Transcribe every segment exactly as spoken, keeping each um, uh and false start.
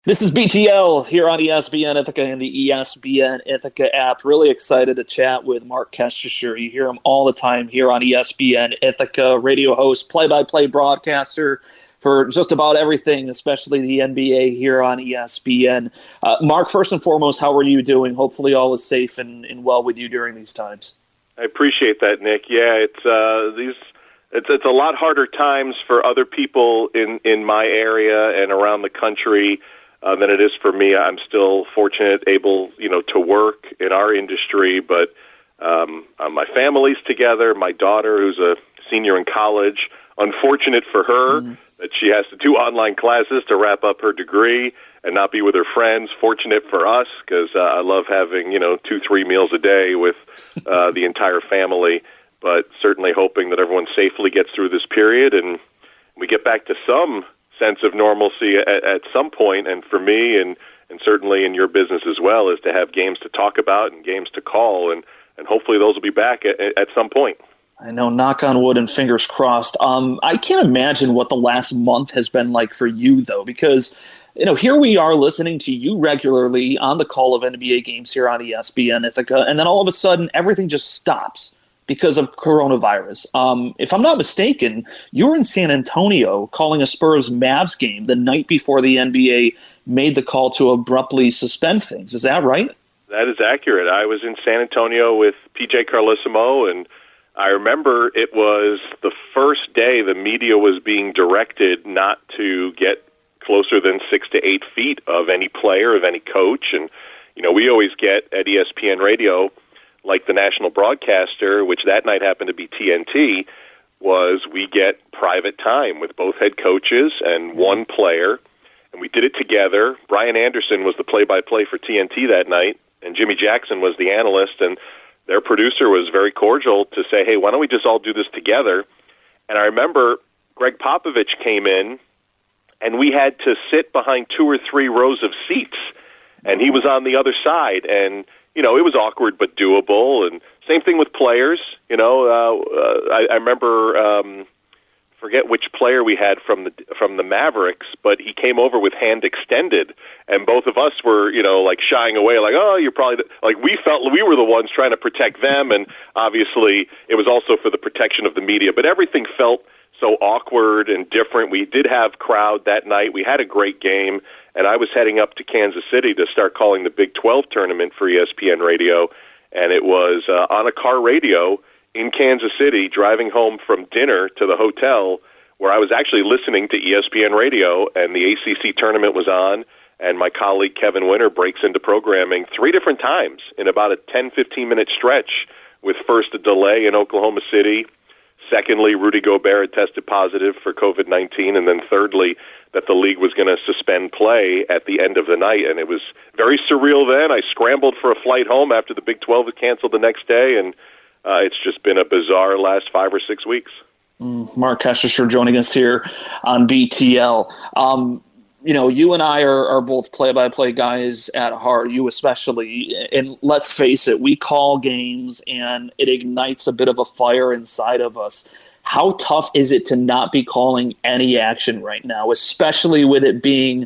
This is B T L here on E S P N Ithaca and the E S P N Ithaca app. Really excited to chat with Mark Kestecher. You hear him all the time here on E S P N Ithaca, radio host, play-by-play broadcaster for just about everything, especially the N B A here on E S P N. Uh, Mark, first and foremost, how are you doing? Hopefully all is safe and, and well with you during these times. I appreciate that, Nick. Yeah, it's uh, these. It's it's a lot harder times for other people in, in my area and around the country Uh, than it is for me. I'm still fortunate, able, you know, to work in our industry, but um, uh, my family's together. My daughter, who's a senior in college, unfortunate for her mm. that she has to do online classes to wrap up her degree and not be with her friends. Fortunate for us, because uh, I love having, you know, two, three meals a day with uh, the entire family, but certainly hoping that everyone safely gets through this period and we get back to some sense of normalcy at, at some point, and for me and, and certainly in your business as well, is to have games to talk about and games to call, and, and hopefully those will be back at, at some point. I know, knock on wood and fingers crossed. Um, I can't imagine what the last month has been like for you, though, because you know here we are listening to you regularly on the call of N B A games here on E S P N Ithaca, and then all of a sudden everything just stops because of coronavirus. Um, if I'm not mistaken, you were in San Antonio calling a Spurs-Mavs game the night before the N B A made the call to abruptly suspend things. Is that right? That is accurate. I was in San Antonio with P J Carlesimo, and I remember it was the first day the media was being directed not to get closer than six to eight feet of any player, of any coach. And, you know, we always get at E S P N Radio, like the national broadcaster, which that night happened to be T N T, was we get private time with both head coaches and one player, and we did it together. Brian Anderson was the play-by-play for T N T that night, and Jimmy Jackson was the analyst, and their producer was very cordial to say, hey, why don't we just all do this together? And I remember Greg Popovich came in, and we had to sit behind two or three rows of seats, and he was on the other side, and you know, it was awkward but doable, and same thing with players. You know, uh, uh, I, I remember, um, forget which player we had from the from the Mavericks, but he came over with hand extended, and both of us were, you know, like shying away, like, oh, you're probably the, like we felt we were the ones trying to protect them, and obviously it was also for the protection of the media. But everything felt so awkward and different. We did have crowd that night. We had a great game. And I was heading up to Kansas City to start calling the Big twelve tournament for E S P N Radio, and it was uh, on a car radio in Kansas City, driving home from dinner to the hotel, where I was actually listening to E S P N Radio, and the A C C tournament was on, and my colleague Kevin Winter breaks into programming three different times in about a ten, fifteen-minute stretch, with first a delay in Oklahoma City, secondly, Rudy Gobert had tested positive for COVID nineteen, and then thirdly, that the league was going to suspend play at the end of the night. And it was very surreal then. I scrambled for a flight home after the Big twelve was canceled the next day, and uh, it's just been a bizarre last five or six weeks. Mm, Mark Kestecher joining us here on B T L. Um, you know, you and I are, are both play-by-play guys at heart, you especially. And let's face it, we call games, and it ignites a bit of a fire inside of us. How tough is it to not be calling any action right now, especially with it being,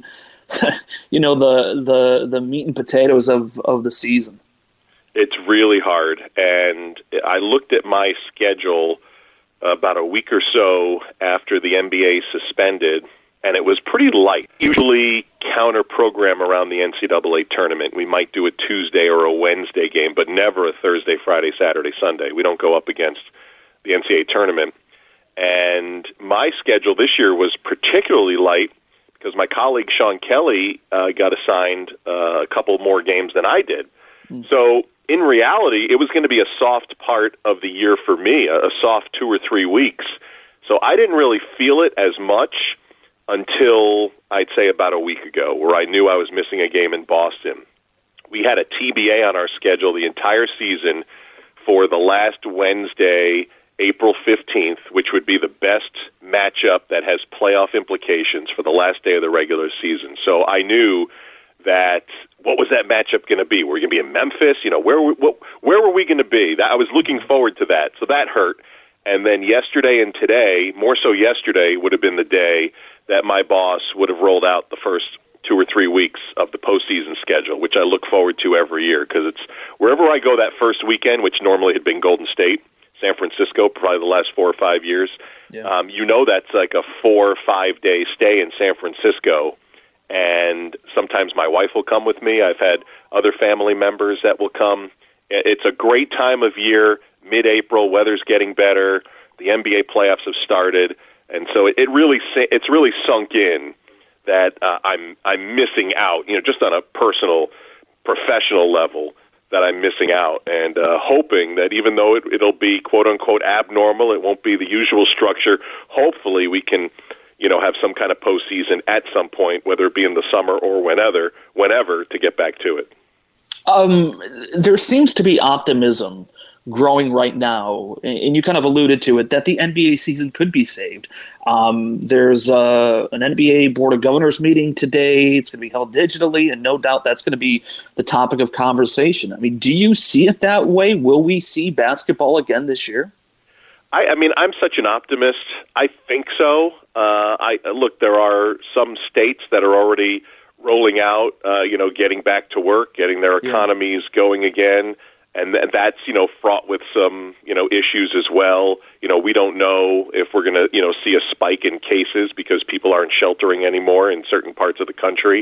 you know, the the the meat and potatoes of, of the season? It's really hard. And I looked at my schedule about a week or so after the N B A suspended, and it was pretty light. Usually counter-program around the N C double A tournament. We might do a Tuesday or a Wednesday game, but never a Thursday, Friday, Saturday, Sunday. We don't go up against the N C double A tournament. And my schedule this year was particularly light because my colleague Sean Kelly uh, got assigned uh, a couple more games than I did. Mm. So in reality, it was going to be a soft part of the year for me, a, a soft two or three weeks. So I didn't really feel it as much until I'd say about a week ago, where I knew I was missing a game in Boston. We had a T B A on our schedule the entire season for the last Wednesday, April fifteenth, which would be the best matchup that has playoff implications for the last day of the regular season. So I knew that, what was that matchup going to be? Were we going to be in Memphis? You know, where what, where were we going to be? That, I was looking forward to that, so that hurt. And then yesterday and today, more so yesterday, would have been the day that my boss would have rolled out the first two or three weeks of the postseason schedule, which I look forward to every year because it's wherever I go that first weekend, which normally had been Golden State, San Francisco, probably the last four or five years. Yeah. Um, you know that's like a four or five-day stay in San Francisco, and sometimes my wife will come with me. I've had other family members that will come. It's a great time of year, mid-April, weather's getting better, the N B A playoffs have started, and so it, it really it's really sunk in that uh, I'm I'm missing out, you know, just on a personal, professional level, that I'm missing out, and uh, hoping that even though it, it'll be quote-unquote abnormal, it won't be the usual structure, hopefully we can, you know, have some kind of postseason at some point, whether it be in the summer or whenever, whenever to get back to it. Um, there seems to be optimism growing right now, and you kind of alluded to it, that the N B A season could be saved. Um, there's uh, an N B A Board of Governors meeting today. It's going to be held digitally, and no doubt that's going to be the topic of conversation. I mean, do you see it that way? Will we see basketball again this year? I, I mean, I'm such an optimist. I think so. Uh, I look, there are some states that are already rolling out, uh, you know, getting back to work, getting their economies yeah. going again. And that's, you know, fraught with some, you know, issues as well. You know, we don't know if we're going to, you know, see a spike in cases because people aren't sheltering anymore in certain parts of the country.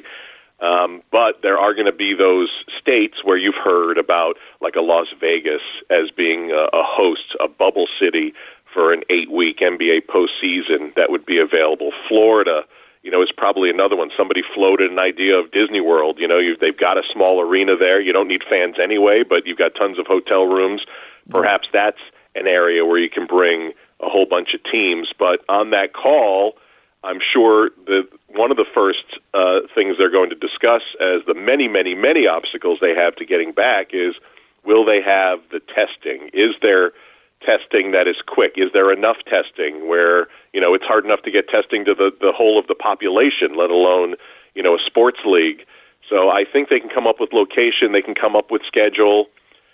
Um, but there are going to be those states where you've heard about, like a Las Vegas as being a, a host, a bubble city for an eight-week N B A postseason that would be available. Florida, you know, is probably another one. Somebody floated an idea of Disney World. You know, you've, they've got a small arena there. You don't need fans anyway, but you've got tons of hotel rooms. Perhaps that's an area where you can bring a whole bunch of teams. But on that call, I'm sure that one of the first uh, things they're going to discuss as the many, many, many obstacles they have to getting back is, will they have the testing? Is there testing that is quick? Is there enough testing where, you know, it's hard enough to get testing to the, the whole of the population, let alone, you know, a sports league? So I think they can come up with location. They can come up with schedule.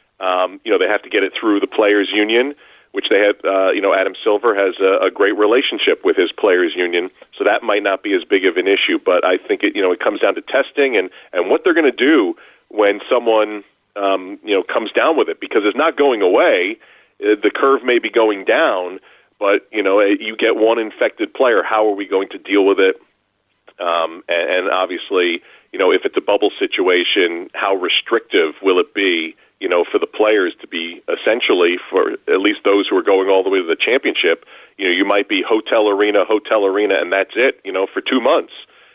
Um, you know, they have to get it through the players' union, which they have, uh, you know, Adam Silver has a, a great relationship with his players' union. So that might not be as big of an issue. But I think, it, you know, it comes down to testing and, and what they're going to do when someone, um, you know, comes down with it, because it's not going away. The curve may be going down, but, you know, you get one infected player. How are we going to deal with it? Um, and, and obviously, you know, if it's a bubble situation, how restrictive will it be, you know, for the players to be essentially, for at least those who are going all the way to the championship, you know, you might be hotel arena, hotel arena, and that's it, you know, for two months.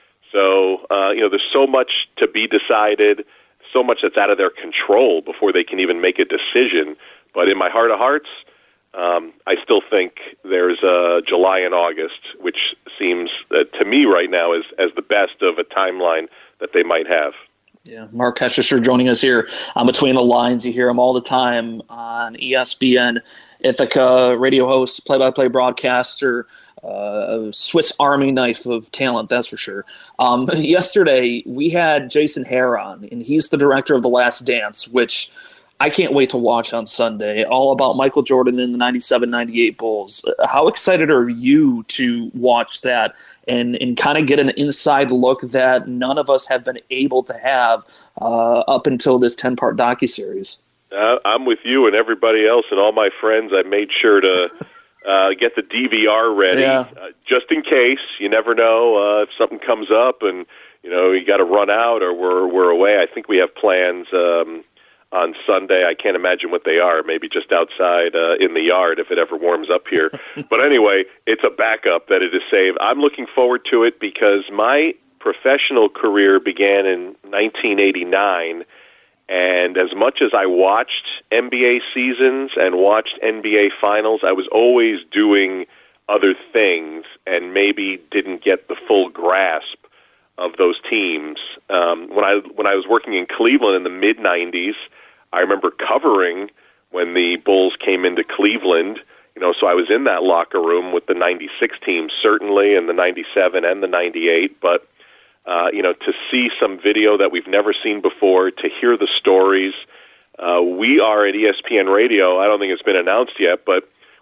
So, uh, you know, there's so much to be decided, so much that's out of their control before they can even make a decision. But in my heart of hearts, um, I still think there's uh, July and August, which seems uh, to me right now as, as the best of a timeline that they might have. Yeah, Mark Hescher joining us here on Between the Lines. You hear him all the time on E S P N, Ithaca, radio host, play-by-play broadcaster, uh, Swiss Army knife of talent, that's for sure. Um, yesterday, we had Jason Hare on, and he's the director of The Last Dance, which I can't wait to watch on Sunday, all about Michael Jordan and the ninety-seven ninety-eight Bulls. How excited are you to watch that and, and kind of get an inside look that none of us have been able to have uh, up until this ten-part docuseries? Uh, I'm with you and everybody else and all my friends. I made sure to uh, get the D V R ready, yeah. uh, just in case. You never know uh, if something comes up and, you know, you got to run out or we're, we're away. I think we have plans um, on Sunday. I can't imagine what they are, maybe just outside uh, in the yard if it ever warms up here. But anyway, it's a backup that it is saved. I'm looking forward to it because my professional career began in nineteen eighty-nine, and as much as I watched N B A seasons and watched N B A finals, I was always doing other things and maybe didn't get the full grasp of those teams. Um, when I when I was working in Cleveland in the mid nineties, I remember covering when the Bulls came into Cleveland, you know, so I was in that locker room with the ninety-six team, certainly, and the ninety-seven and the ninety-eight. But, uh, you know, to see some video that we've never seen before, to hear the stories, uh, we are at E S P N Radio. I don't think it's been announced yet, but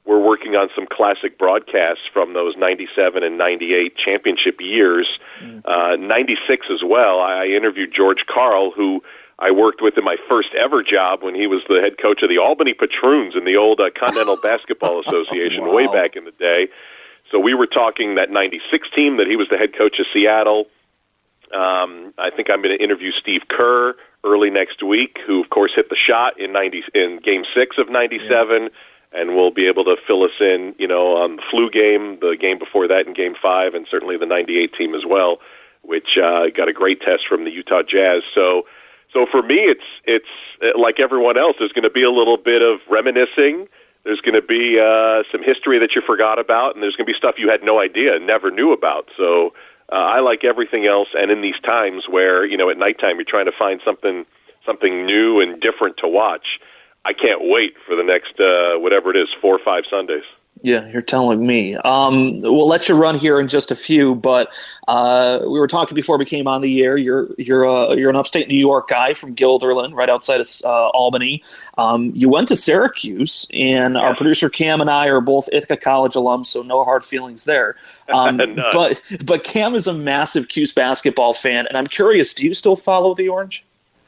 we're working on some classic broadcasts from those ninety-seven and ninety-eight championship years. Mm. Uh, ninety-six as well, I interviewed George Karl, who I worked with in my first ever job when he was the head coach of the Albany Patroons in the old uh, Continental Basketball Association wow. way back in the day. So we were talking that ninety-six team that he was the head coach of Seattle. Um, I think I'm going to interview Steve Kerr early next week, who, of course, hit the shot in ninety in Game Six of ninety-seven, yeah. and will be able to fill us in, you know, on the flu game, the game before that in Game Five, and certainly the ninety-eight team as well, which uh, got a great test from the Utah Jazz. So, so for me, it's it's like everyone else. There's going to be a little bit of reminiscing. There's going to be uh, some history that you forgot about, and there's going to be stuff you had no idea, never knew about. So. Uh, I like everything else, and in these times where, you know, at nighttime you're trying to find something something new and different to watch, I can't wait for the next, uh, whatever it is, four or five Sundays. Yeah, you're telling me. Um, we'll let you run here in just a few, but uh, we were talking before we came on the air. You're you're uh, you're an upstate New York guy from Guilderland, right outside of uh, Albany. Um, you went to Syracuse, and our producer Cam and I are both Ithaca College alums, so no hard feelings there. Um, but but Cam is a massive Cuse basketball fan, and I'm curious, do you still follow the Orange?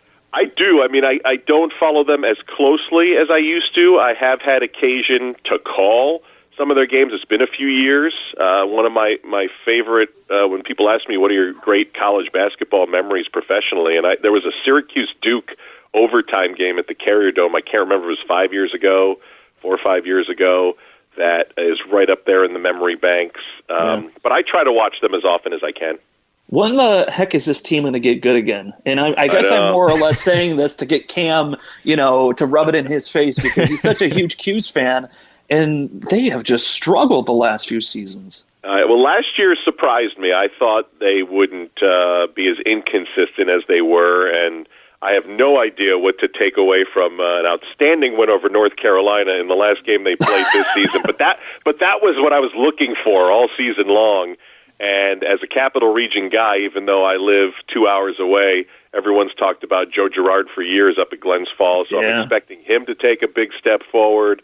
I do. I mean, I, I don't follow them as closely as I used to. I have had occasion to call some of their games. It's been a few years. Uh, one of my, my favorite, uh, when people ask me what are your great college basketball memories professionally, and I, there was a Syracuse-Duke overtime game at the Carrier Dome. I can't remember if it was five years ago, four or five years ago, that is right up there in the memory banks. Um, yeah. But I try to watch them as often as I can. When the heck is this team going to get good again? And I, I guess I I'm more or less saying this to get Cam, you know, to rub it in his face because he's such a huge Cuse fan. And they have just struggled the last few seasons. Uh, well, last year surprised me. I thought they wouldn't uh, be as inconsistent as they were, and I have no idea what to take away from uh, an outstanding win over North Carolina in the last game they played this season. But that, but that was what I was looking for all season long. And as a Capital Region guy, even though I live two hours away, everyone's talked about Joe Girard for years up at Glens Falls, so yeah. I'm expecting him to take a big step forward.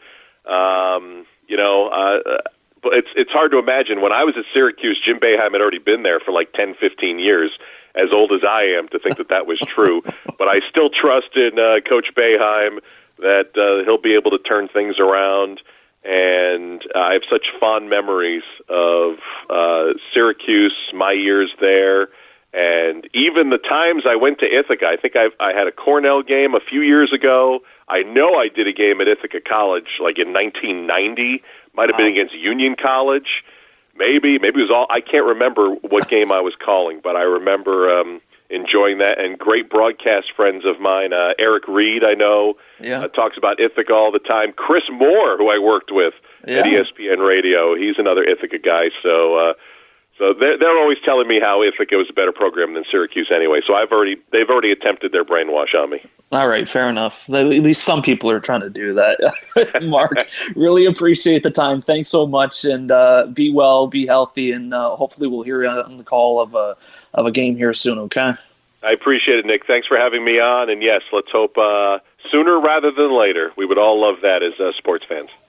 Um, you know, uh, but it's it's hard to imagine. When I was at Syracuse, Jim Boeheim had already been there for like ten, fifteen years, as old as I am to think that that was true. But I still trust in uh, Coach Boeheim that uh, he'll be able to turn things around. And uh, I have such fond memories of uh, Syracuse, my years there, and even the times I went to Ithaca. I think I've, I had a Cornell game a few years ago. I know I did a game at Ithaca College, like in nineteen ninety. Might have wow. been against Union College. Maybe, maybe it was all. I can't remember what game I was calling, but I remember um, enjoying that. And great broadcast friends of mine, uh, Eric Reed, I know, yeah. uh, talks about Ithaca all the time. Chris Moore, who I worked with yeah. at E S P N Radio, he's another Ithaca guy. So, uh, so they're, they're always telling me how Ithaca was a better program than Syracuse anyway. So I've already, they've already attempted their brainwash on me. All right, fair enough. At least some people are trying to do that. Mark, really appreciate the time. Thanks so much, and uh, be well, be healthy, and uh, hopefully we'll hear you on the call of a of a game here soon. Okay. I appreciate it, Nick. Thanks for having me on, and yes, let's hope uh, sooner rather than later. We would all love that as uh, sports fans.